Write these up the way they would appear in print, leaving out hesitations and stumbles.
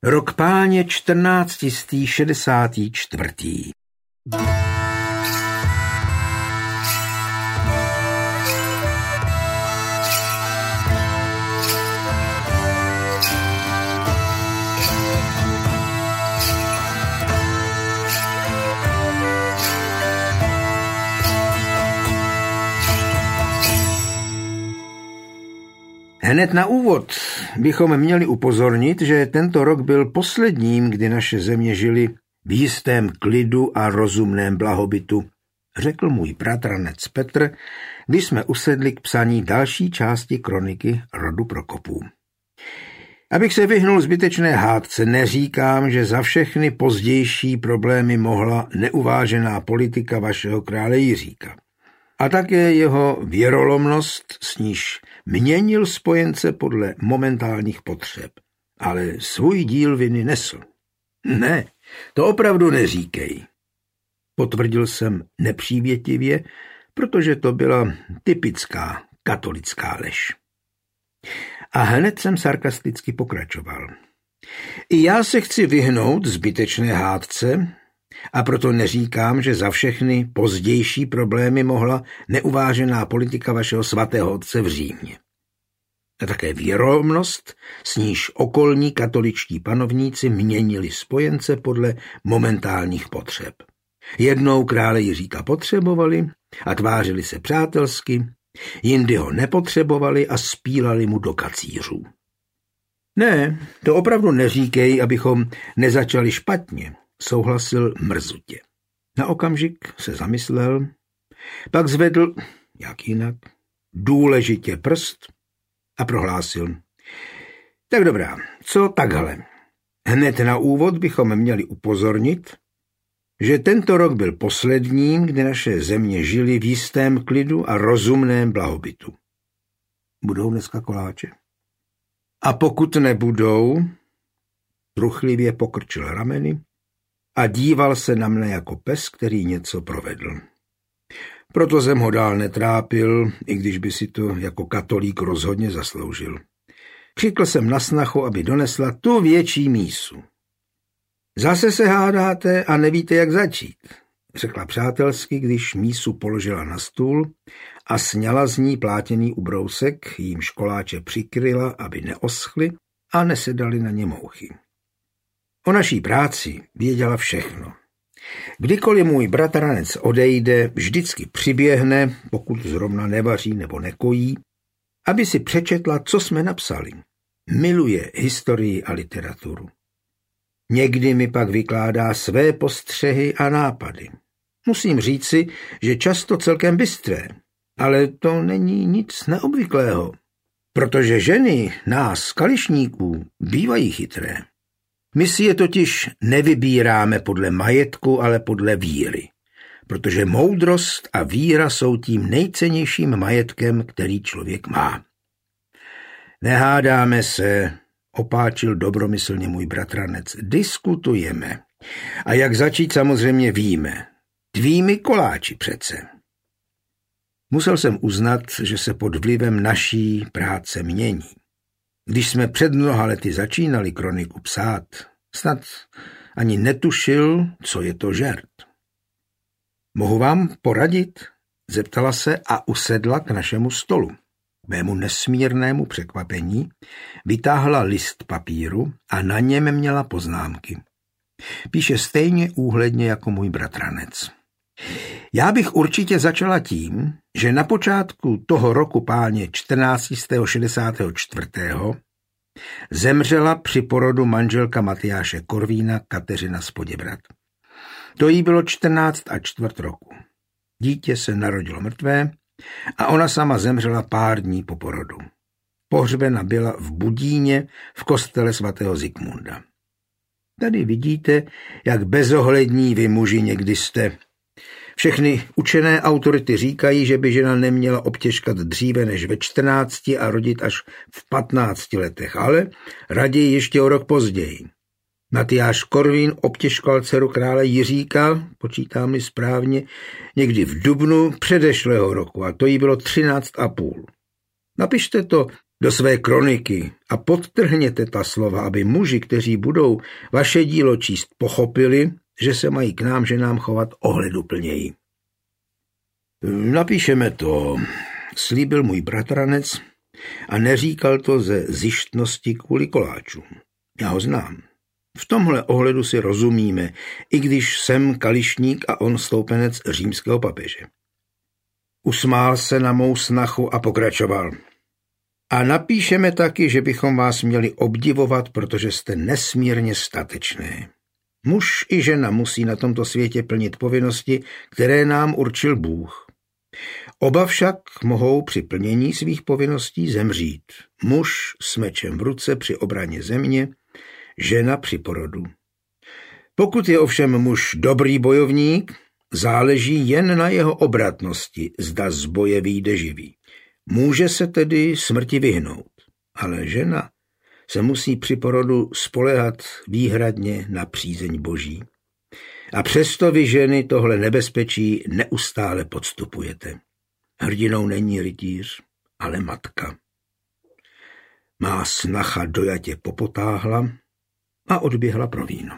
Rok páně 1464. Hned na úvod bychom měli upozornit, že tento rok byl posledním, kdy naše země žili v jistém klidu a rozumném blahobytu, řekl můj bratranec Petr, když jsme usedli k psaní další části kroniky rodu Prokopů. Abych se vyhnul zbytečné hádce, neříkám, že za všechny pozdější problémy mohla neuvážená politika vašeho krále Jiříka. A také jeho věrolomnost, s níž měnil spojence podle momentálních potřeb. Ale svůj díl viny nesl. Ne, to opravdu neříkej. Potvrdil jsem nepřívětivě, protože to byla typická katolická lež. A hned jsem sarkasticky pokračoval. I já se chci vyhnout zbytečné hádce, a proto neříkám, že za všechny pozdější problémy mohla neuvážená politika vašeho svatého otce v Římě. A také věrolomnost, s níž okolní katoličtí panovníci měnili spojence podle momentálních potřeb. Jednou krále Jiříka potřebovali a tvářili se přátelsky, jindy ho nepotřebovali a spílali mu do kacířů. Ne, to opravdu neříkej, abychom nezačali špatně, souhlasil mrzutě. Na okamžik se zamyslel, pak zvedl, jak jinak, důležitě prst a prohlásil. Tak dobrá, co takhle? Hned na úvod bychom měli upozornit, že tento rok byl posledním, kdy naše země žili v jistém klidu a rozumném blahobytu. Budou dneska koláče? A pokud nebudou, truchlivě pokrčil rameny a díval se na mne jako pes, který něco provedl. Proto jsem ho dál netrápil, i když by si to jako katolík rozhodně zasloužil. Křikl jsem na snachu, aby donesla tu větší mísu. Zase se hádáte a nevíte, jak začít, řekla přátelsky, když mísu položila na stůl a sňala z ní plátěný ubrousek, jím koláče přikryla, aby neoschly a nesedaly na ně mouchy. O naší práci věděla všechno. Kdykoliv můj bratranec odejde, vždycky přiběhne, pokud zrovna nevaří nebo nekojí, aby si přečetla, co jsme napsali. Miluje historii a literaturu. Někdy mi pak vykládá své postřehy a nápady. Musím říci, že často celkem bystré, ale to není nic neobvyklého, protože ženy nás, kališníků, bývají chytré. My si je totiž nevybíráme podle majetku, ale podle víry, protože moudrost a víra jsou tím nejcennějším majetkem, který člověk má. Nehádáme se, opáčil dobromyslně můj bratranec, diskutujeme. A jak začít samozřejmě víme. Tvými koláči přece. Musel jsem uznat, že se pod vlivem naší práce mění. Když jsme před mnoha lety začínali kroniku psát, snad ani netušil, co je to žert. Mohu vám poradit? Zeptala se a usedla k našemu stolu. K mému nesmírnému překvapení vytáhla list papíru a na něm měla poznámky. Píše stejně úhledně jako můj bratranec. Já bych určitě začala tím, že na počátku toho roku páně 1464. zemřela při porodu manželka Matyáše Korvína Kateřina z Poděbrad. To jí bylo 14 a čtvrt roku. Dítě se narodilo mrtvé a ona sama zemřela pár dní po porodu. Pohřbena byla v Budíně v kostele svatého Zikmunda. Tady vidíte, jak bezohlední vy muži někdy jste. Všechny učené autority říkají, že by žena neměla obtěžkat dříve než ve 14 a rodit až v 15 letech, ale raději ještě o rok později. Matyáš Korvín obtěžkal dceru krále Jiříka, počítám-li správně, někdy v dubnu předešlého roku a to jí bylo 13,5. Napište to do své kroniky a podtrhněte ta slova, aby muži, kteří budou vaše dílo číst, pochopili, že se mají k nám, ženám chovat ohleduplněji. Napíšeme to, slíbil můj bratranec a neříkal to ze zištnosti kvůli koláčům. Já ho znám. V tomhle ohledu si rozumíme, i když jsem kališník a on stoupenec římského papeže. Usmál se na mou snachu a pokračoval. A napíšeme taky, že bychom vás měli obdivovat, protože jste nesmírně statečné. Muž i žena musí na tomto světě plnit povinnosti, které nám určil Bůh. Oba však mohou při plnění svých povinností zemřít. Muž s mečem v ruce při obraně země, žena při porodu. Pokud je ovšem muž dobrý bojovník, záleží jen na jeho obratnosti, zda z boje vyjde živý. Může se tedy smrti vyhnout, ale žena se musí při porodu spoléhat výhradně na přízeň Boží. A přesto vy ženy tohle nebezpečí neustále podstupujete. Hrdinou není rytíř, ale matka. Má snacha dojatě popotáhla a odběhla pro víno.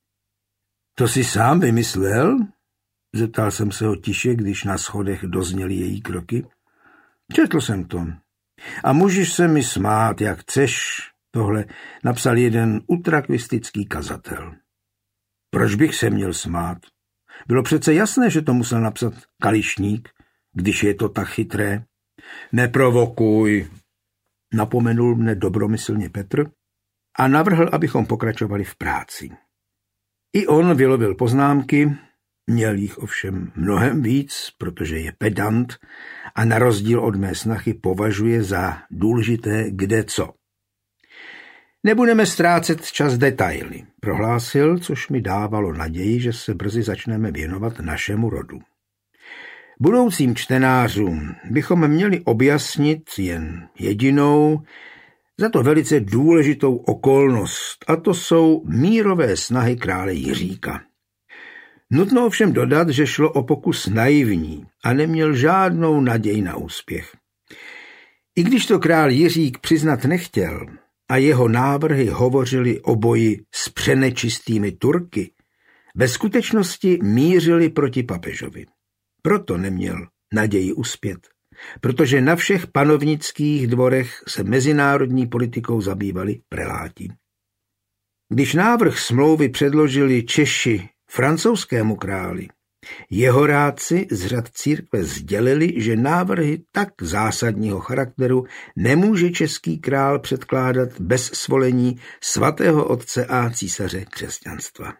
To jsi sám vymyslel? Zeptal jsem se ho tiše, když na schodech dozněly její kroky. Četl jsem to. A můžeš se mi smát, jak chceš. Tohle napsal jeden utrakvistický kazatel. Proč bych se měl smát? Bylo přece jasné, že to musel napsat kališník, když je to tak chytré. Neprovokuj, napomenul mne dobromyslně Petr a navrhl, abychom pokračovali v práci. I on vylovil poznámky, měl jich ovšem mnohem víc, protože je pedant a na rozdíl od mé snachy považuje za důležité kde co. Nebudeme ztrácet čas detaily, prohlásil, což mi dávalo naději, že se brzy začneme věnovat našemu rodu. Budoucím čtenářům bychom měli objasnit jen jedinou, za to velice důležitou okolnost, a to jsou mírové snahy krále Jiříka. Nutno ovšem dodat, že šlo o pokus naivní a neměl žádnou naději na úspěch. I když to král Jiřík přiznat nechtěl a jeho návrhy hovořily o boji s přenečistými Turky, ve skutečnosti mířili proti papežovi. Proto neměl naději uspět, protože na všech panovnických dvorech se mezinárodní politikou zabývali preláti. Když návrh smlouvy předložili Češi francouzskému králi, jeho rádci z řad církve sdělili, že návrhy tak zásadního charakteru nemůže český král předkládat bez svolení svatého otce a císaře křesťanstva.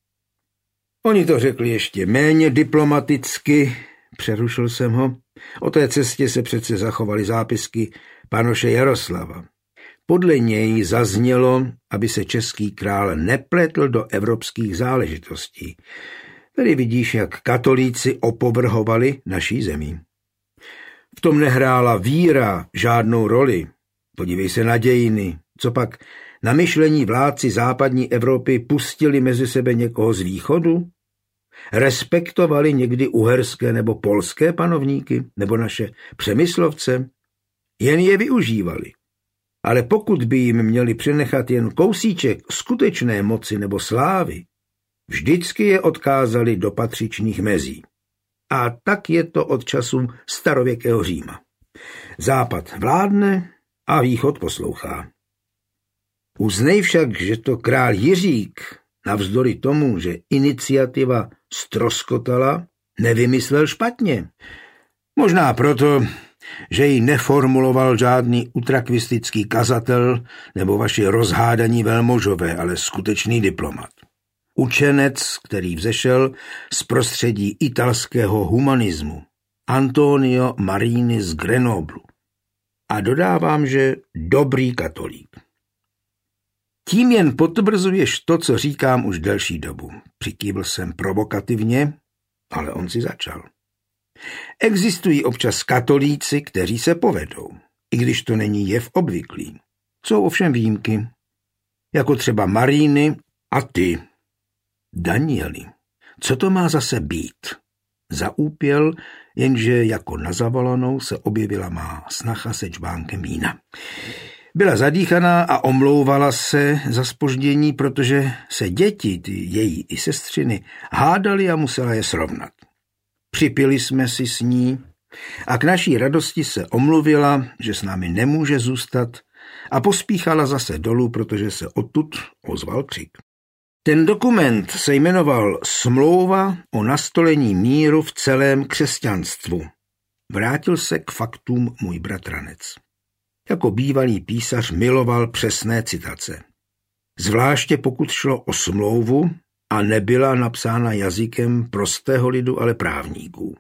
Oni to řekli ještě méně diplomaticky, přerušil jsem ho. O té cestě se přece zachovaly zápisky panoše Jaroslava. Podle něj zaznělo, aby se český král nepletl do evropských záležitostí. Tady vidíš, jak katolíci opovrhovali naší zemí. V tom nehrála víra žádnou roli. Podívej se na dějiny. Copak na myšlení vládci západní Evropy pustili mezi sebe někoho z východu? Respektovali někdy uherské nebo polské panovníky nebo naše přemyslovce? Jen je využívali. Ale pokud by jim měli přenechat jen kousíček skutečné moci nebo slávy, vždycky je odkázali do patřičných mezí. A tak je to od času starověkého Říma. Západ vládne a východ poslouchá. Uznej však, že to král Jiřík, navzdory tomu, že iniciativa ztroskotala, nevymyslel špatně. Možná proto, že ji neformuloval žádný utrakvistický kazatel nebo vaši rozhádaní velmožové, ale skutečný diplomat. Učenec, který vzešel z prostředí italského humanismu, Antonio Marini z Grenoblu. A dodávám, že dobrý katolík. Tím jen potvrzuješ to, co říkám už delší dobu. Přikývl jsem provokativně, ale on si začal. Existují občas katolíci, kteří se povedou, i když to není jev obvyklý. Jsou ovšem výjimky, jako třeba Marini a ty. Danieli, co to má zase být? zaúpěl, jenže jako na zavolanou se objevila má snacha se čbánkem vína. Byla zadýchaná a omlouvala se za zpoždění, protože se děti, ty její i sestřiny, hádali a musela je srovnat. Připili jsme si s ní a k naší radosti se omluvila, že s námi nemůže zůstat a pospíchala zase dolů, protože se odtud ozval křik. Ten dokument se jmenoval Smlouva o nastolení míru v celém křesťanstvu. Vrátil se k faktům můj bratranec. Jako bývalý písař miloval přesné citace. Zvláště pokud šlo o smlouvu a nebyla napsána jazykem prostého lidu, ale právníků.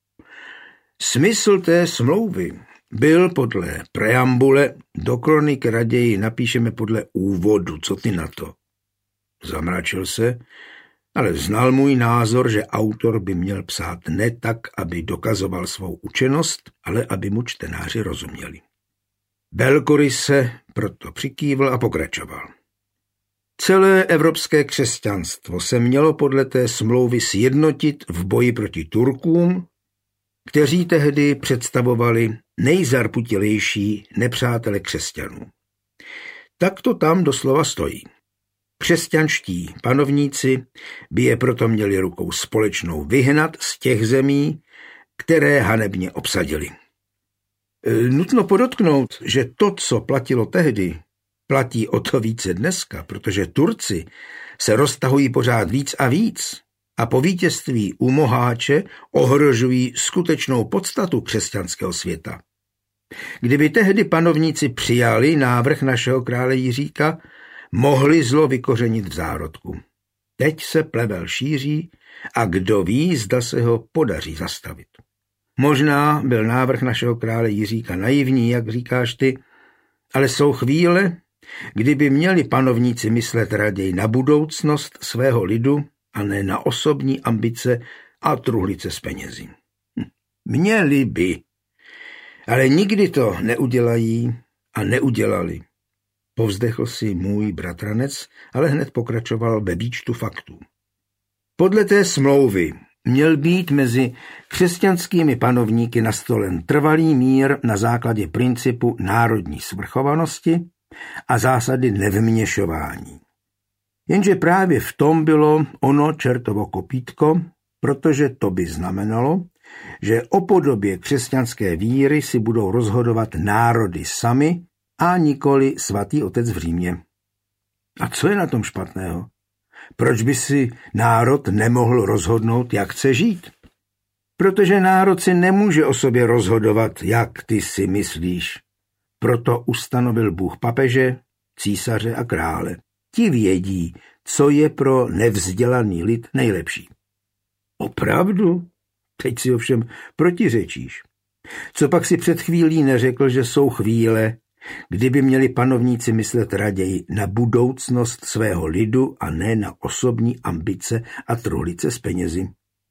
Smysl té smlouvy byl podle preambule, do kronik raději napíšeme podle úvodu. Co ty na to? Zamračil se, ale znal můj názor, že autor by měl psát ne tak, aby dokazoval svou učenost, ale aby mu čtenáři rozuměli. Velkoryse proto přikývl a pokračoval. Celé evropské křesťanstvo se mělo podle té smlouvy sjednotit v boji proti Turkům, kteří tehdy představovali nejzarputilejší nepřátele křesťanů. Tak to tam doslova stojí. Křesťanští panovníci by je proto měli rukou společnou vyhnat z těch zemí, které hanebně obsadili. Nutno podotknout, že to, co platilo tehdy, platí o to více dneska, protože Turci se roztahují pořád víc a víc a po vítězství u Moháče ohrožují skutečnou podstatu křesťanského světa. Kdyby tehdy panovníci přijali návrh našeho krále Jiříka, mohli zlo vykořenit v zárodku. Teď se plevel šíří a kdo ví, zda se ho podaří zastavit. Možná byl návrh našeho krále Jiříka naivní, jak říkáš ty, ale jsou chvíle, kdyby měli panovníci myslet raději na budoucnost svého lidu a ne na osobní ambice a truhlice s penězi. Měli by, ale nikdy to neudělají a neudělali. Povzdechl si můj bratranec, ale hned pokračoval ve výčtu faktů. Podle té smlouvy měl být mezi křesťanskými panovníky nastolen trvalý mír na základě principu národní svrchovanosti a zásady nevměšování. Jenže právě v tom bylo ono čertovo kopítko, protože to by znamenalo, že o podobě křesťanské víry si budou rozhodovat národy sami a nikoli svatý otec v Římě. A co je na tom špatného? Proč by si národ nemohl rozhodnout, jak chce žít? Protože národ si nemůže o sobě rozhodovat, jak ty si myslíš. Proto ustanovil Bůh papeže, císaře a krále. Ti vědí, co je pro nevzdělaný lid nejlepší. Opravdu? Teď si ovšem protiřečíš. Co pak si před chvílí neřekl, že jsou chvíle, kdyby měli panovníci myslet raději na budoucnost svého lidu a ne na osobní ambice a truhlice s penězi.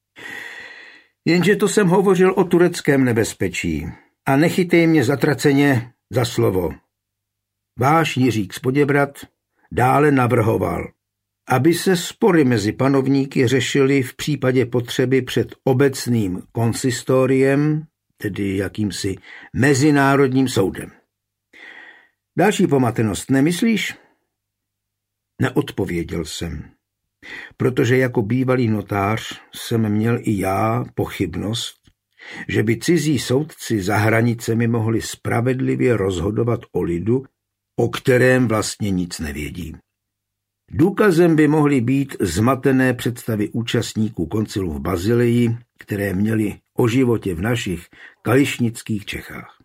Jenže to jsem hovořil o tureckém nebezpečí a nechytej mě zatraceně za slovo. Váš Jiřík z Poděbrad dále navrhoval, aby se spory mezi panovníky řešily v případě potřeby před obecným konsistoriem, tedy jakýmsi mezinárodním soudem. Další pomatenost nemyslíš? Neodpověděl jsem, protože jako bývalý notář jsem měl i já pochybnost, že by cizí soudci za hranicemi mohli spravedlivě rozhodovat o lidu, o kterém vlastně nic nevědí. Důkazem by mohly být zmatené představy účastníků koncilu v Bazilii, které měli o životě v našich kališnických Čechách.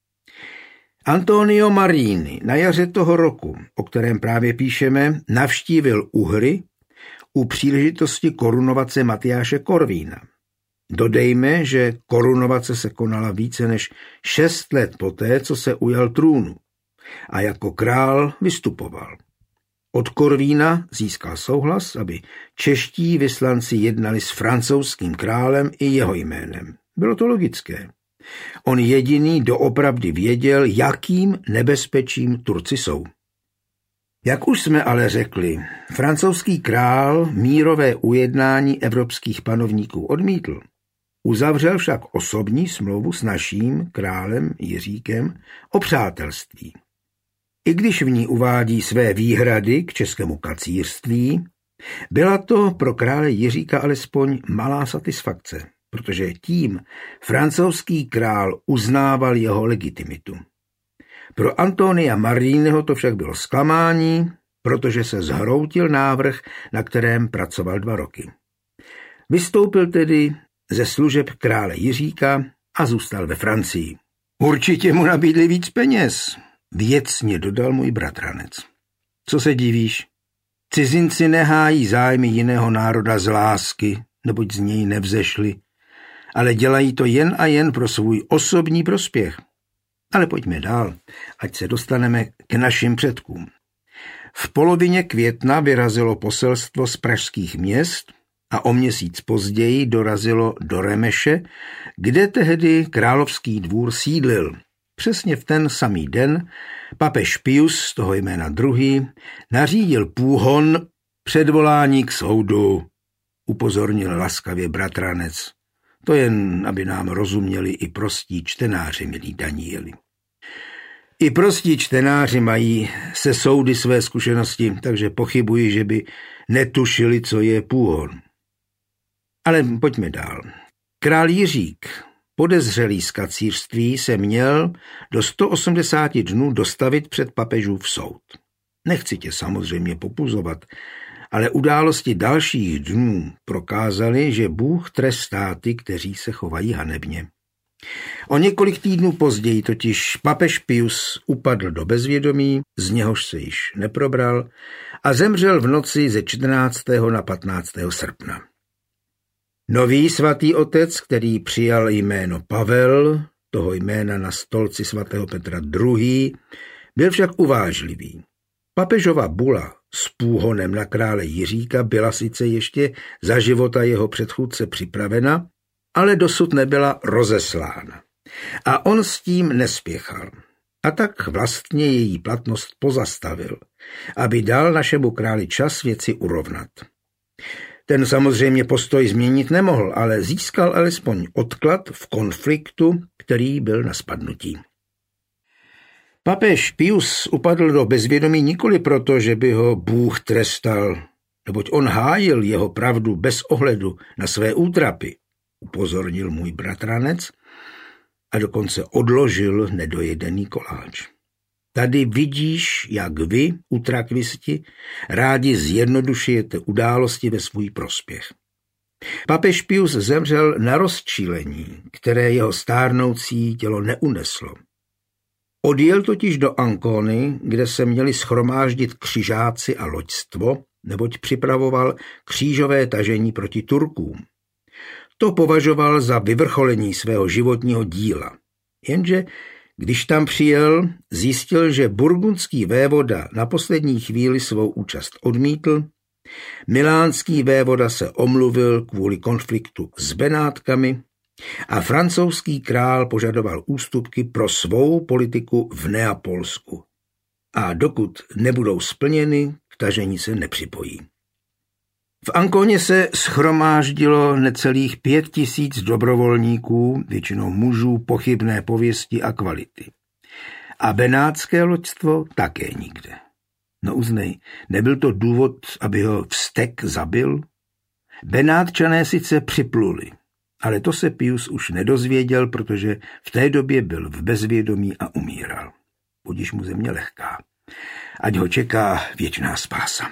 Antonio Marini na jaře toho roku, o kterém právě píšeme, navštívil Uhry u příležitosti korunovace Matyáše Korvína. Dodejme, že korunovace se konala více než 6 let poté, co se ujal trůnu a jako král vystupoval. Od Korvína získal souhlas, aby čeští vyslanci jednali s francouzským králem i jeho jménem. Bylo to logické. On jediný doopravdy věděl, jakým nebezpečím Turci jsou. Jak už jsme ale řekli, francouzský král mírové ujednání evropských panovníků odmítl. Uzavřel však osobní smlouvu s naším králem Jiříkem o přátelství. I když v ní uvádí své výhrady k českému kacířství, byla to pro krále Jiříka alespoň malá satisfakce, protože tím francouzský král uznával jeho legitimitu. Pro Antonia Marínyho to však bylo zklamání, protože se zhroutil návrh, na kterém pracoval 2 roky. Vystoupil tedy ze služeb krále Jiříka a zůstal ve Francii. Určitě mu nabídli víc peněz, věcně dodal můj bratranec. Co se divíš? Cizinci nehájí zájmy jiného národa z lásky, neboť z něj nevzešli, ale dělají to jen a jen pro svůj osobní prospěch. Ale pojďme dál, ať se dostaneme k našim předkům. V polovině května vyrazilo poselstvo z pražských měst a o měsíc později dorazilo do Remeše, kde tehdy královský dvůr sídlil. Přesně v ten samý den papež Pius, toho jména druhý, nařídil půhon předvolání k soudu, upozornil laskavě bratranec. To jen, aby nám rozuměli i prostí čtenáři, milí Danieli. I prostí čtenáři mají se soudy své zkušenosti, takže pochybuji, že by netušili, co je půhon. Ale pojďme dál. Král Jiřík, podezřelý z kacířství, se měl do 180 dnů dostavit před papežův soud. Nechci tě samozřejmě popuzovat, ale události dalších dnů prokázaly, že Bůh trestá ty, kteří se chovají hanebně. O několik týdnů později totiž papež Pius upadl do bezvědomí, z něhož se již neprobral, a zemřel v noci ze 14. na 15. srpna. Nový svatý otec, který přijal jméno Pavel, toho jména na stolci svatého Petra II., byl však uvážlivý. Papežova bula s půhonem na krále Jiříka byla sice ještě za života jeho předchůdce připravena, ale dosud nebyla rozeslána. A on s tím nespěchal. A tak vlastně její platnost pozastavil, aby dal našemu králi čas věci urovnat. Ten samozřejmě postoj změnit nemohl, ale získal alespoň odklad v konfliktu, který byl na spadnutí. Papež Pius upadl do bezvědomí nikoli proto, že by ho Bůh trestal, neboť on hájil jeho pravdu bez ohledu na své útrapy, upozornil můj bratranec a dokonce odložil nedojedený koláč. Tady vidíš, jak vy, utrakvisti, rádi zjednodušujete události ve svůj prospěch. Papež Pius zemřel na rozčílení, které jeho stárnoucí tělo neuneslo. Odjel totiž do Ancony, kde se měli shromáždit křižáci a loďstvo, neboť připravoval křížové tažení proti Turkům. To považoval za vyvrcholení svého životního díla. Jenže když tam přijel, zjistil, že burgundský vévoda na poslední chvíli svou účast odmítl, milánský vévoda se omluvil kvůli konfliktu s Benátkami a francouzský král požadoval ústupky pro svou politiku v Neapolsku. A dokud nebudou splněny, k tažení se nepřipojí. V Anconě se shromáždilo necelých 5 000 dobrovolníků, většinou mužů pochybné pověsti a kvality. A benátské loďstvo také nikde. No uznej, nebyl to důvod, aby ho vztek zabil? Benátčané sice připluli, ale to se Pius už nedozvěděl, protože v té době byl v bezvědomí a umíral. Budiž mu země lehká, ať ho čeká věčná spása.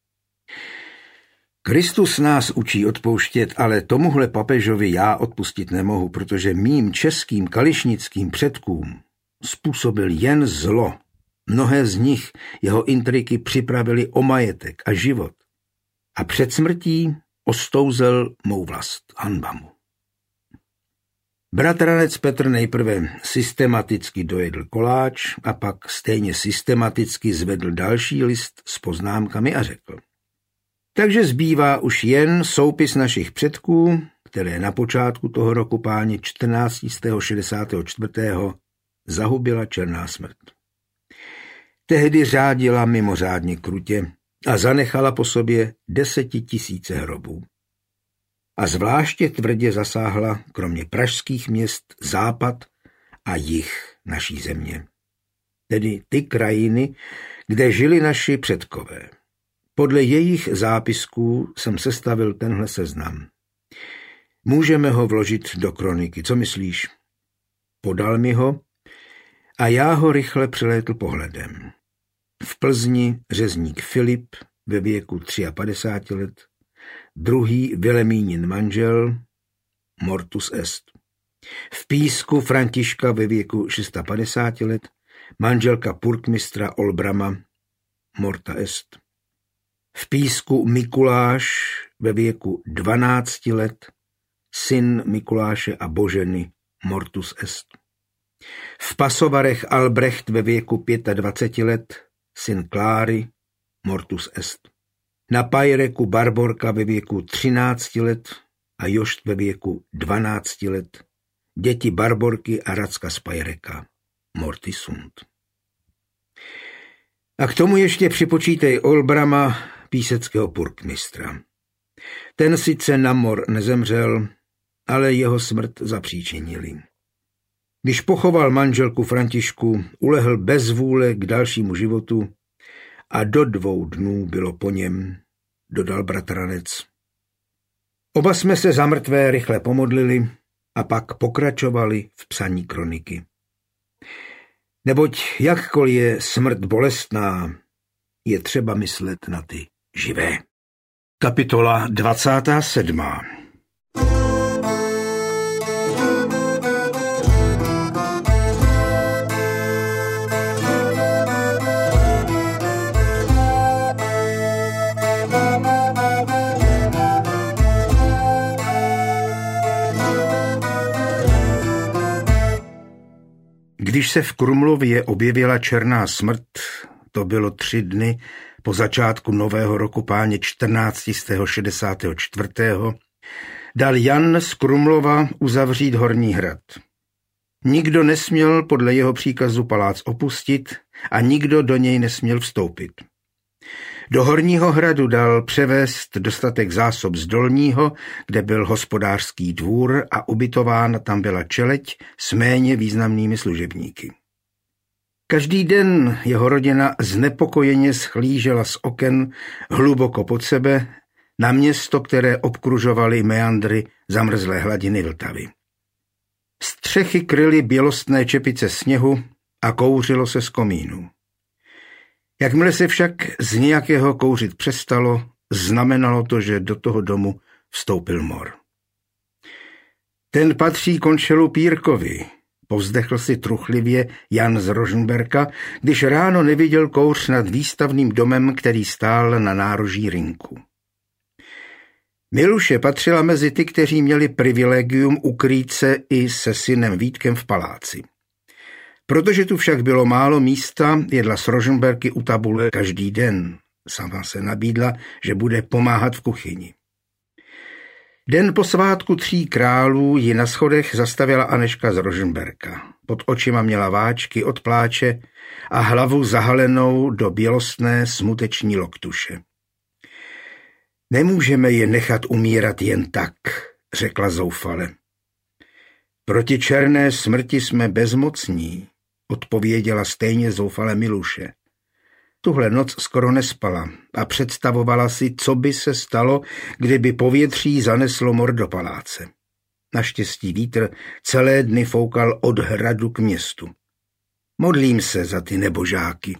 Kristus nás učí odpouštět, ale tomuhle papežovi já odpustit nemohu, protože mým českým kališnickým předkům způsobil jen zlo. Mnohé z nich jeho intriky připravili o majetek a život. A před smrtí ostouzel mou vlast, hanba mu. Bratranec Petr nejprve systematicky dojedl koláč a pak stejně systematicky zvedl další list s poznámkami a řekl: Takže zbývá už jen soupis našich předků, které na počátku toho roku páně 1464. zahubila černá smrt. Tehdy řádila mimořádně krutě a zanechala po sobě 10 000 hrobů. a zvláště tvrdě zasáhla kromě pražských měst západ a jih naší země. Tedy ty krajiny, kde žili naši předkové. Podle jejich zápisků jsem sestavil tenhle seznam. Můžeme ho vložit do kroniky, co myslíš? Podal mi ho a já ho rychle přelétl pohledem. V Plzni řezník Filip ve věku 53 let, druhý Vilemínin manžel, mortus est. V Písku Františka ve věku 650 let, manželka purkmistra Olbrama, morta est. V Písku Mikuláš ve věku 12 let, syn Mikuláše a Boženy, mortus est. V Pasovarech Albrecht ve věku 25 let, syn Kláry, mortus est. Na Pajreku Barborka ve věku 13 let a Jošt ve věku 12 let, děti Barborky a Racka z Pajreka, mortis sunt. A k tomu ještě připočítej Olbrama, píseckého purkmistra. Ten sice na mor nezemřel, ale jeho smrt zapříčinili. Když pochoval manželku Františku, ulehl bez vůle k dalšímu životu a do 2 dnů bylo po něm, dodal bratranec. Oba jsme se za mrtvé rychle pomodlili a pak pokračovali v psaní kroniky. Neboť jakkoliv je smrt bolestná, je třeba myslet na ty živé. Kapitola 27. Když se v Krumlově objevila černá smrt, to bylo 3 dny po začátku nového roku páně 1464. dal Jan z Krumlova uzavřít Horní hrad. Nikdo nesměl podle jeho příkazu palác opustit a nikdo do něj nesměl vstoupit. Do Horního hradu dal převést dostatek zásob z Dolního, kde byl hospodářský dvůr a ubytována tam byla čeleť s méně významnými služebníky. Každý den jeho rodina znepokojeně schlížela z oken hluboko pod sebe na město, které obkružovaly meandry zamrzlé hladiny Vltavy. Střechy kryly bělostné čepice sněhu a kouřilo se z komínů. Jakmile se však z nějakého kouřit přestalo, znamenalo to, že do toho domu vstoupil mor. Ten patří končelu Pírkovi, povzdechl si truchlivě Jan z Rožmberka, když ráno neviděl kouř nad výstavným domem, který stál na nároží rynku. Miluše patřila mezi ty, kteří měli privilegium ukrýt se i se synem Vítkem v paláci. Protože tu však bylo málo místa, jedla s Rožmberky u tabule každý den. Sama se nabídla, že bude pomáhat v kuchyni. Den po svátku 3 králů ji na schodech zastavila Anežka z Rožmberka. Pod očima měla váčky od pláče a hlavu zahalenou do bělostné smuteční loktuše. Nemůžeme je nechat umírat jen tak, řekla zoufale. Proti černé smrti jsme bezmocní, odpověděla stejně zoufale Miluše. Tuhle noc skoro nespala a představovala si, co by se stalo, kdyby povětří zaneslo mor do paláce. Naštěstí vítr celé dny foukal od hradu k městu. Modlím se za ty nebožáky.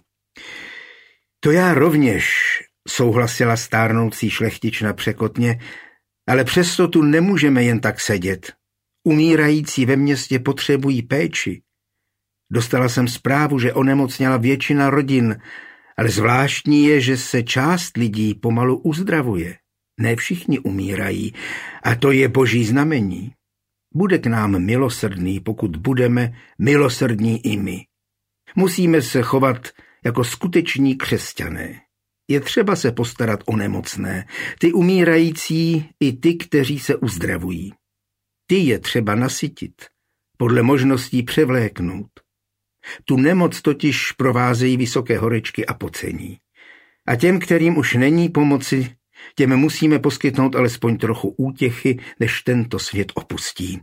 To já rovněž, souhlasila stárnoucí šlechtična překotně, ale přesto tu nemůžeme jen tak sedět. Umírající ve městě potřebují péči. Dostala jsem zprávu, že onemocněla většina rodin, ale zvláštní je, že se část lidí pomalu uzdravuje. Ne všichni umírají a to je boží znamení. Bude k nám milosrdný, pokud budeme milosrdní i my. Musíme se chovat jako skuteční křesťané. Je třeba se postarat o nemocné, ty umírající i ty, kteří se uzdravují. Ty je třeba nasytit, podle možností převléknout. Tu nemoc totiž provázejí vysoké horečky a pocení. A těm, kterým už není pomoci, Těm musíme poskytnout alespoň trochu útěchy, než tento svět opustí.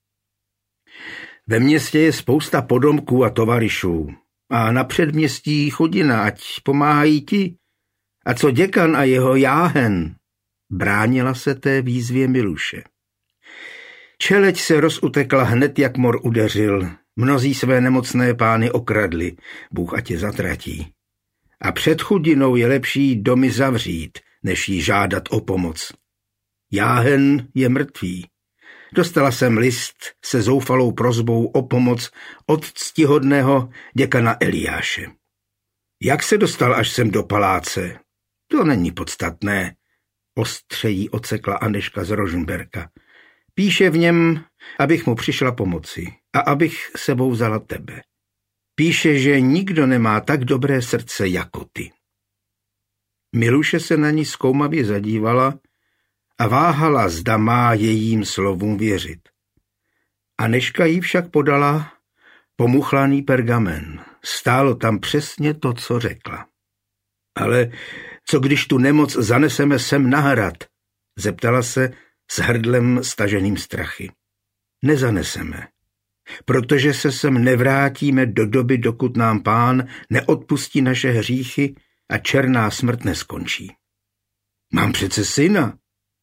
Ve městě je spousta podomků a tovaryšů a na předměstí chudina, ať pomáhají ti. A co děkan a jeho jáhen? Bránila se té výzvě Miluše. Čeleď se rozutekla hned, jak mor udeřil. Mnozí své nemocné pány okradli, Bůh ať je zatratí. A před chudinou je lepší domy zavřít, než jí žádat o pomoc. Jáhen je mrtvý. Dostala jsem list se zoufalou prosbou o pomoc od ctihodného děkana Eliáše. Jak se dostal až sem do paláce? To není podstatné, ostřejí ocekla Anežka z Rožmberka. Píše v něm, abych mu přišla pomoci a abych sebou vzala tebe. Píše, že nikdo nemá tak dobré srdce jako ty. Miluše se na ní zkoumavě zadívala a váhala, zda má jejím slovům věřit. Anežka jí však podala pomuchlaný pergamen. Stálo tam přesně to, co řekla. Ale co když tu nemoc zaneseme sem na hrad? Zeptala se s hrdlem staženým strachy. Nezaneseme, protože se sem nevrátíme do doby, dokud nám Pán neodpustí naše hříchy a černá smrt neskončí. Mám přece syna.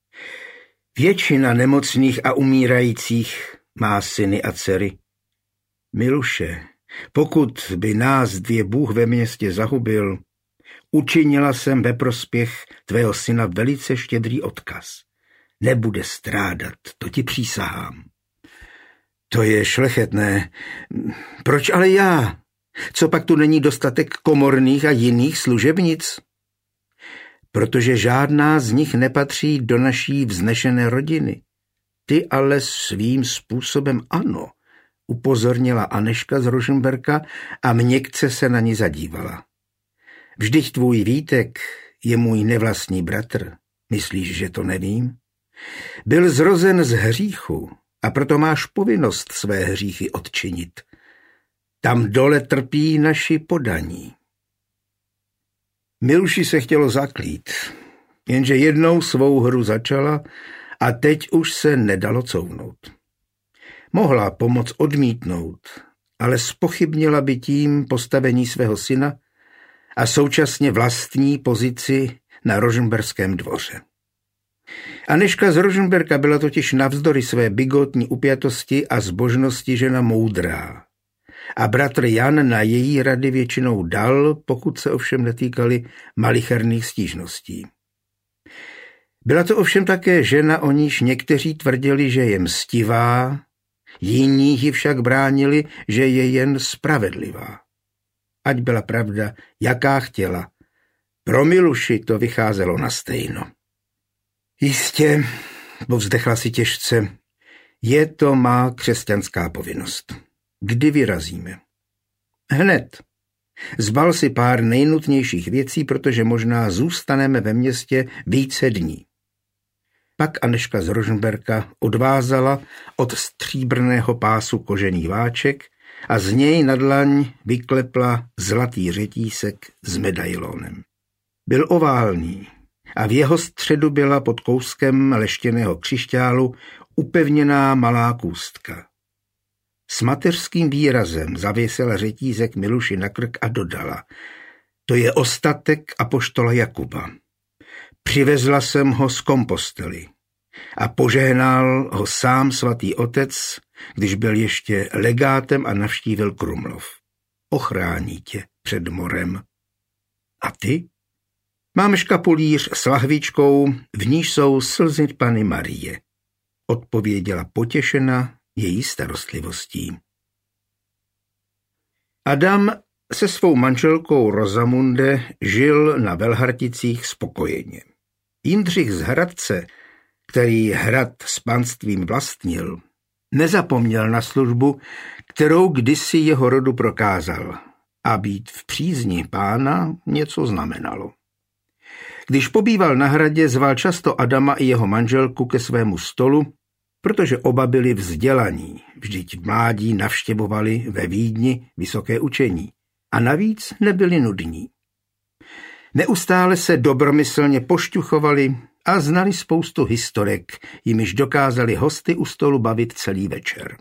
Většina nemocných a umírajících má syny a dcery. Miluše, pokud by nás dvě Bůh ve městě zahubil, učinila jsem ve prospěch tvého syna velice štědrý odkaz. Nebude strádat, to ti přísahám. To je šlechetné. Proč ale já? Co pak tu není dostatek komorných a jiných služebnic? Protože žádná z nich nepatří do naší vznešené rodiny. Ty ale svým způsobem ano, upozornila Anežka z Rožmberka a měkce se na ní zadívala. Vždyť tvůj Vítek je můj nevlastní bratr. Myslíš, že to nevím? Byl zrozen z hříchu a proto máš povinnost své hříchy odčinit. Tam dole trpí naši podaní. Miluši se chtělo zaklít, jenže jednou svou hru začala a teď už se nedalo couvnout. Mohla pomoc odmítnout, ale zpochybnila by tím postavení svého syna a současně vlastní pozici na rožmberském dvoře. Anežka z Rožmberka byla totiž navzdory své bigotní upjatosti a zbožnosti žena moudrá. A bratr Jan na její rady většinou dal, pokud se ovšem netýkaly malicherných stížností. Byla to ovšem také žena, o níž někteří tvrdili, že je mstivá, jiní ji však bránili, že je jen spravedlivá. Ať byla pravda, jaká chtěla. Pro Miluši to vycházelo na stejno. Jistě, povzdechla si těžce, je to má křesťanská povinnost. Kdy vyrazíme? Hned. Zbal si pár nejnutnějších věcí, protože možná zůstaneme ve městě více dní. Pak Anežka z Rožmberka odvázala od stříbrného pásu kožený váček a z něj na dlaň vyklepla zlatý řetísek s medailonem. Byl oválný a v jeho středu byla pod kouskem leštěného křišťálu upevněná malá kůstka. S mateřským výrazem zavěsila řetízek Miluši na krk a dodala: to je ostatek apoštola Jakuba. Přivezla jsem ho z Kompostely a požehnal ho sám svatý otec, když byl ještě legátem a navštívil Krumlov. Ochrání tě před morem. A ty? Mám škapulíř s lahvičkou, v níž jsou slzy Panny Marie, odpověděla potěšena její starostlivostí. Adam se svou manželkou Rozamunde žil na Velharticích spokojeně. Jindřich z Hradce, který hrad s panstvím vlastnil, nezapomněl na službu, kterou kdysi jeho rodu prokázal, a být v přízni Pána něco znamenalo. Když pobýval na hradě, zval často Adama i jeho manželku ke svému stolu, protože oba byli vzdělaní, vždyť v mládí navštěvovali ve Vídni vysoké učení a navíc nebyli nudní. Neustále se dobromyslně pošťuchovali a znali spoustu historek, jimiž dokázali hosty u stolu bavit celý večer.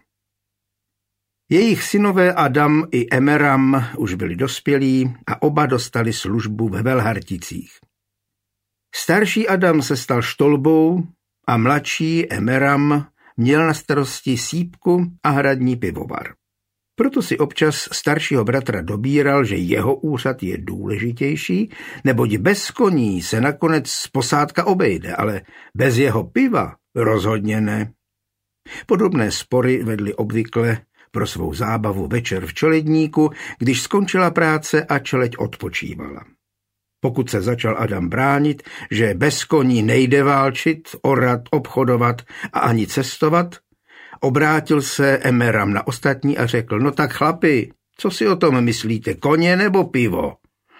Jejich synové Adam i Emeram už byli dospělí a oba dostali službu ve Velharticích. Starší Adam se stal štolbou a mladší Emeram měl na starosti sýpku a hradní pivovar. Proto si občas staršího bratra dobíral, že jeho úřad je důležitější, neboť bez koní se nakonec posádka obejde, ale bez jeho piva rozhodně ne. Podobné spory vedli obvykle pro svou zábavu večer v čeledníku, když skončila práce a čeleď odpočívala. Pokud se začal Adam bránit, že bez koní nejde válčit, orat, obchodovat a ani cestovat, obrátil se Emeram na ostatní a řekl, no tak chlapi, co si o tom myslíte, koně nebo pivo?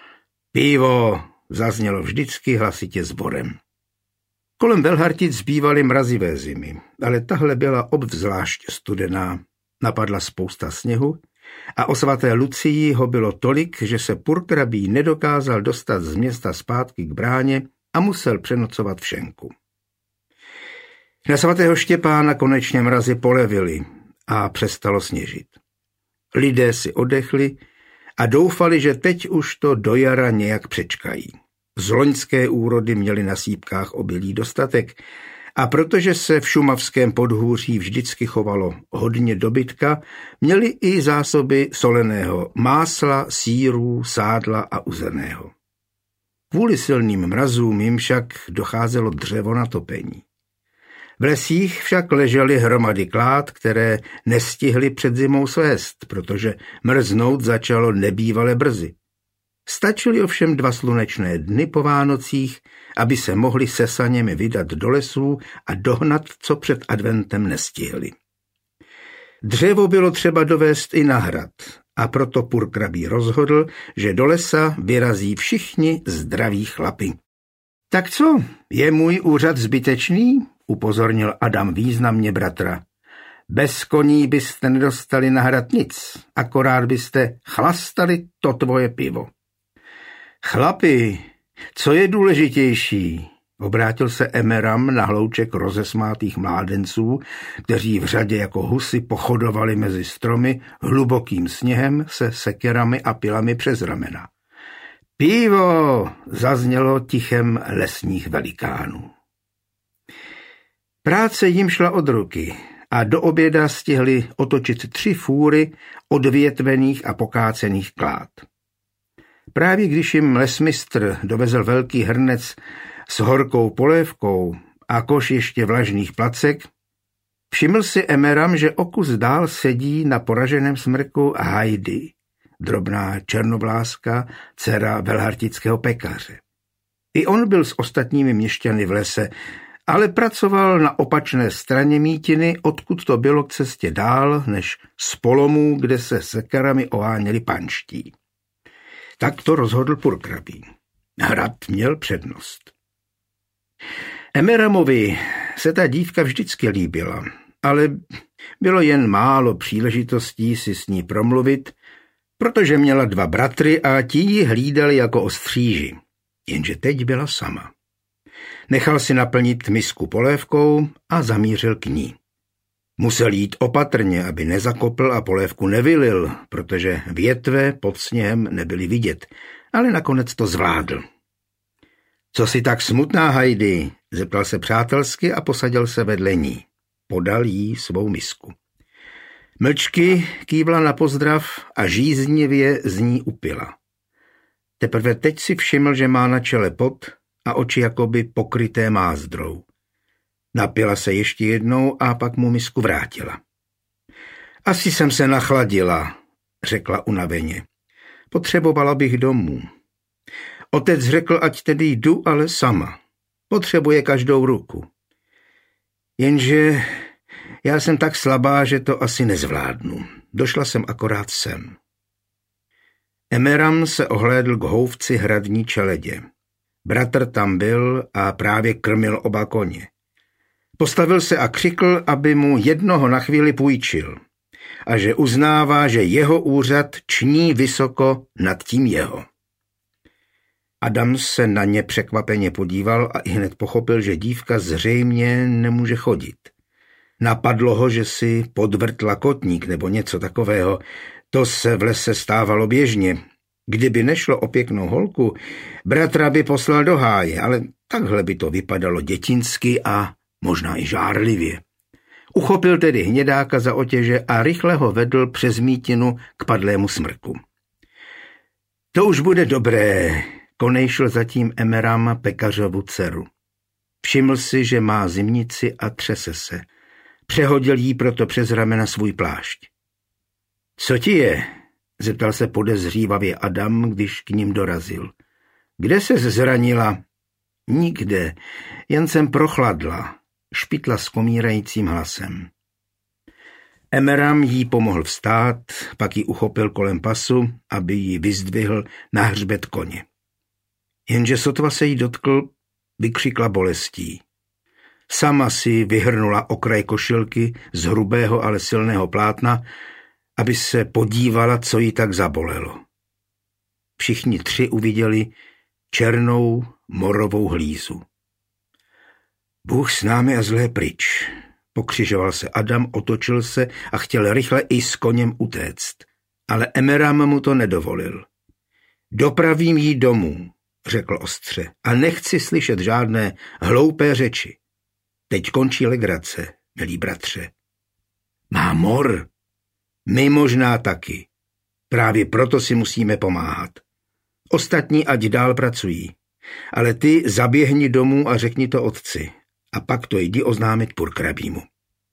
Pivo, zaznělo vždycky hlasitě sborem. Kolem Velhartic zbývaly mrazivé zimy, ale tahle byla obzvlášť studená. Napadla spousta sněhu a o svaté Lucii ho bylo tolik, že se purkrabí nedokázal dostat z města zpátky k bráně a musel přenocovat v šenku. Na svatého Štěpána konečně mrazy polevily a přestalo sněžit. Lidé si oddechli a doufali, že teď už to do jara nějak přečkají. Z loňské úrody měli na sýpkách obilí dostatek a protože se v šumavském podhůří vždycky chovalo hodně dobytka, měli i zásoby soleného másla, sýrů, sádla a uzeného. Kvůli silným mrazům jim však docházelo dřevo na topení. V lesích však ležely hromady klád, které nestihly před zimou svést, protože mrznout začalo nebývale brzy. Stačily ovšem 2 slunečné dny po Vánocích, aby se mohli se saněmi vydat do lesů a dohnat, co před adventem nestihli. Dřevo bylo třeba dovést i na hrad a proto purkrabí rozhodl, že do lesa vyrazí všichni zdraví chlapi. Tak co, je můj úřad zbytečný? Upozornil Adam významně bratra. Bez koní byste nedostali na hrad nic, akorát byste chlastali to tvoje pivo. Chlapi, co je důležitější? Obrátil se Emeram na hlouček rozesmátých mládenců, kteří v řadě jako husy pochodovali mezi stromy hlubokým sněhem se sekerami a pilami přes ramena. Pivo, zaznělo tichem lesních velikánů. Práce jim šla od ruky a do oběda stihli otočit 3 fůry odvětvených a pokácených klád. Právě když jim lesmistr dovezl velký hrnec s horkou polévkou a koš ještě vlažných placek, všiml si Emeram, že o kus dál sedí na poraženém smrku Heidi, drobná černovláska, dcera velhartického pekaře. I on byl s ostatními měšťany v lese, ale pracoval na opačné straně mítiny, odkud to bylo k cestě dál, než z polomů, kde se sekerami oháněli panští. Tak to rozhodl purkrabí. Hrad měl přednost. Emeramovi se ta dívka vždycky líbila, ale bylo jen málo příležitostí si s ní promluvit, protože měla 2 bratry a ti ji hlídali jako ostříži, jenže teď byla sama. Nechal si naplnit misku polévkou a zamířil k ní. Musel jít opatrně, aby nezakopl a polévku nevylil, protože větve pod sněhem nebyly vidět, ale nakonec to zvládl. Co jsi tak smutná, Heidi? Zeptal se přátelsky a posadil se vedle ní. Podal jí svou misku. Mlčky kývla na pozdrav a žíznivě z ní upila. Teprve teď si všiml, že má na čele pot a oči jakoby pokryté mázdrou. Napila se ještě jednou a pak mu misku vrátila. Asi jsem se nachladila, řekla unaveně. Potřebovala bych domů. Otec řekl, ať tedy jdu, ale sama. Potřebuje každou ruku. Jenže já jsem tak slabá, že to asi nezvládnu. Došla jsem akorát sem. Emeram se ohlédl k houfci hradní čeledě. Bratr tam byl a právě krmil oba koně. Postavil se a křikl, aby mu jednoho na chvíli půjčil a že uznává, že jeho úřad ční vysoko nad tím jeho. Adam se na ně překvapeně podíval a ihned pochopil, že dívka zřejmě nemůže chodit. Napadlo ho, že si podvrtla kotník nebo něco takového. To se v lese stávalo běžně. Kdyby nešlo o pěknou holku, bratra by poslal do háje, ale takhle by to vypadalo dětinsky a možná i žárlivě. Uchopil tedy hnědáka za otěže a rychle ho vedl přes mítinu k padlému smrku. To už bude dobré, konejšil zatím Emeram pekařovu dceru. Všiml si, že má zimnici a třese se. Přehodil jí proto přes ramena svůj plášť. Co ti je? Zeptal se podezřívavě Adam, když k ním dorazil. Kde ses zranila? Nikde, jen jsem prochladla, špitla skomírajícím hlasem. Emeram jí pomohl vstát, pak ji uchopil kolem pasu, aby ji vyzdvihl na hřbet koně. Jenže sotva se jí dotkl, vykřikla bolestí. Sama si vyhrnula okraj košilky z hrubého, ale silného plátna, aby se podívala, co jí tak zabolelo. Všichni tři uviděli černou morovou hlízu. Bůh s námi a zlé pryč. Pokřižoval se Adam, otočil se a chtěl rychle i s koněm utéct. Ale Emeram mu to nedovolil. Dopravím jí domů, řekl ostře, a nechci slyšet žádné hloupé řeči. Teď končí legrace, milý bratře. Má mor. My možná taky. Právě proto si musíme pomáhat. Ostatní ať dál pracují. Ale ty zaběhni domů a řekni to otci. A pak to jdi oznámit purkrabímu.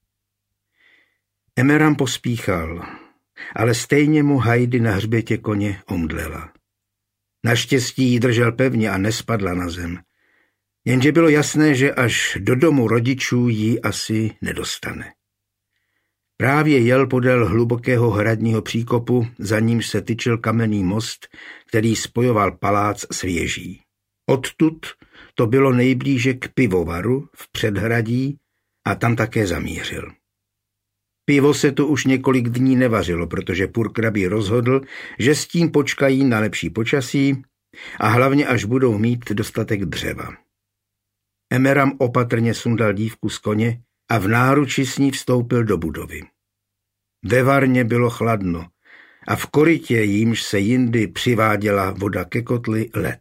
Emeram pospíchal, ale stejně mu Heidi na hřbětě koně omdlela. Naštěstí jí držel pevně a nespadla na zem. Jenže bylo jasné, že až do domu rodičů ji asi nedostane. Právě jel podél hlubokého hradního příkopu, za nímž se tyčil kamenný most, který spojoval palác s věží. Odtud to bylo nejblíže k pivovaru v předhradí a tam také zamířil. Pivo se tu už několik dní nevařilo, protože purkrabí rozhodl, že s tím počkají na lepší počasí a hlavně až budou mít dostatek dřeva. Emeram opatrně sundal dívku z koně a v náruči s ní vstoupil do budovy. Ve varně bylo chladno a v korytě, jímž se jindy přiváděla voda ke kotli, led.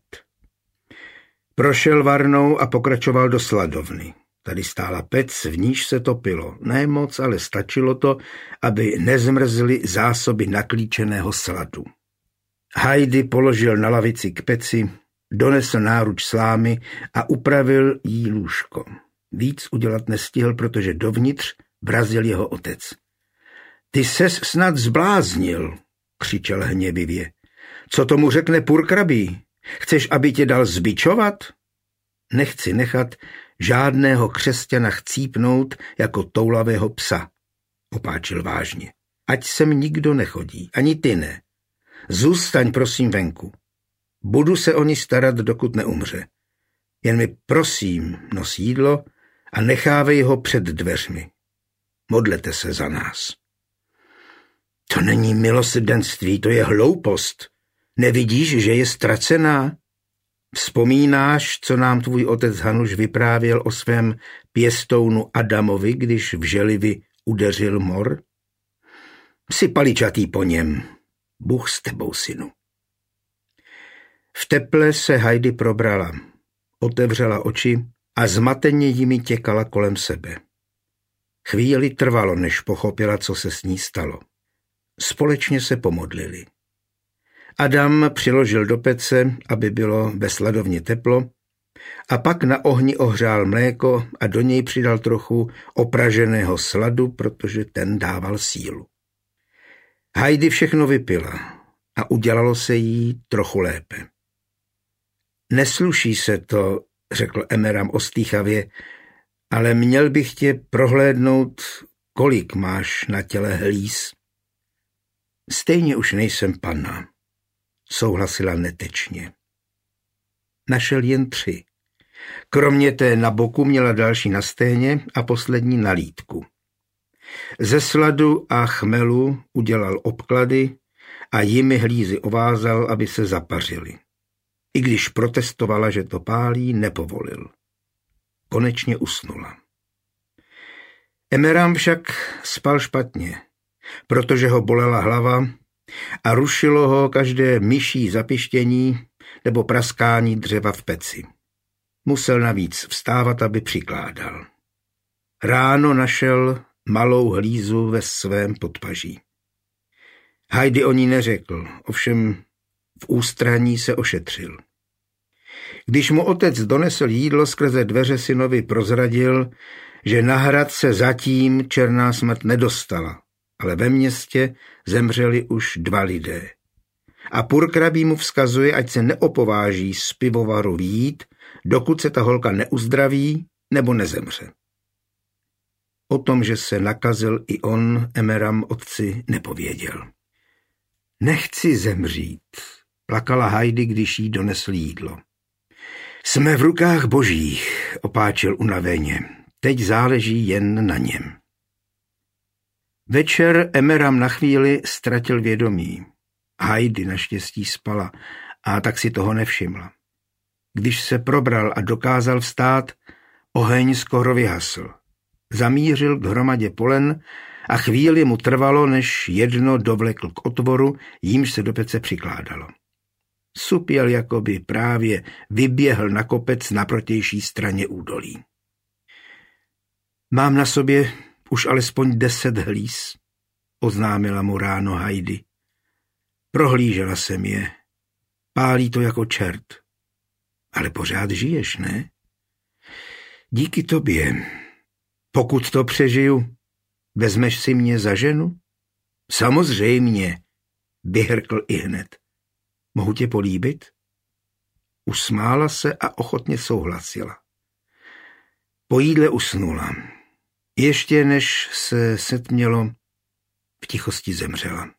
Prošel varnou a pokračoval do sladovny. Tady stála pec, v níž se topilo. Ne moc, ale stačilo to, aby nezmrzly zásoby naklíčeného sladu. Heidi položil na lavici k peci, donesl náruč slámy a upravil jí lůžko. Víc udělat nestihl, protože dovnitř vrazil jeho otec. Ty ses snad zbláznil, křičel hněvivě. Co tomu řekne purkrabí? Chceš, aby tě dal zbičovat? Nechci nechat žádného křesťana chcípnout jako toulavého psa, opáčil vážně. Ať sem nikdo nechodí, ani ty ne. Zůstaň prosím venku. Budu se o ní starat, dokud neumře. Jen mi prosím nos jídlo a nechávej ho před dveřmi. Modlete se za nás. To není milosrdenství, to je hloupost. Nevidíš, že je ztracená? Vzpomínáš, co nám tvůj otec Hanuš vyprávěl o svém pěstounu Adamovi, když v želivi udeřil mor? Jsi paličatý po něm. Bůh s tebou, synu. V teple se Heidi probrala, otevřela oči a zmateně jimi těkala kolem sebe. Chvíli trvalo, než pochopila, co se s ní stalo. Společně se pomodlili. Adam přiložil do pece, aby bylo ve sladovně teplo, a pak na ohni ohřál mléko a do něj přidal trochu opraženého sladu, protože ten dával sílu. Heidi všechno vypila a udělalo se jí trochu lépe. Nesluší se to, řekl Emeram ostýchavě, ale měl bych tě prohlédnout, kolik máš na těle hlíz. Stejně už nejsem panna, souhlasila netečně. Našel jen 3. Kromě té na boku měla další na stehně a poslední na lítku. Ze sladu a chmelu udělal obklady a jimi hlízy ovázal, aby se zapařily. I když protestovala, že to pálí, nepovolil. Konečně usnula. Emeram však spal špatně, protože ho bolela hlava a rušilo ho každé myší zapištění nebo praskání dřeva v peci. Musel navíc vstávat, aby přikládal. Ráno našel malou hlízu ve svém podpaží. Heidi o ní neřekl, ovšem v ústraní se ošetřil. Když mu otec donesl jídlo, skrze dveře synovi prozradil, že na hrad se zatím černá smrt nedostala, ale ve městě zemřeli už 2 lidé. A purkrabí mu vzkazuje, ať se neopováží z pivovaru vyjít, dokud se ta holka neuzdraví nebo nezemře. O tom, že se nakazil i on, Emeram otci nepověděl. Nechci zemřít, plakala Heidi, když jí donesl jídlo. Jsme v rukách božích, opáčil unaveně. Teď záleží jen na něm. Večer Emeram na chvíli ztratil vědomí. Heidi naštěstí spala a tak si toho nevšimla. Když se probral a dokázal vstát, oheň skoro vyhasl. Zamířil k hromadě polen a chvíli mu trvalo, než jedno dovlekl k otvoru, jímž se do pece přikládalo. Supěl, jakoby právě vyběhl na kopec na protější straně údolí. Mám na sobě už alespoň 10 hlíz, oznámila mu ráno Heidi. Prohlížela jsem je. Pálí to jako čert. Ale pořád žiješ, ne? Díky tobě. Pokud to přežiju, vezmeš si mě za ženu? Samozřejmě, vyhrkl ihned. Mohu tě políbit? Usmála se a ochotně souhlasila. Po jídle usnula. Ještě než se setmělo, v tichosti zemřela.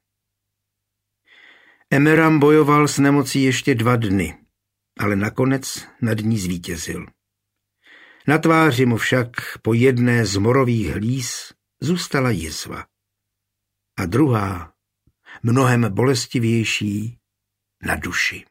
Emeram bojoval s nemocí ještě 2 dny, ale nakonec nad ní zvítězil. Na tváři mu však po jedné z morových hlíz zůstala jizva. A druhá, mnohem bolestivější, na duši.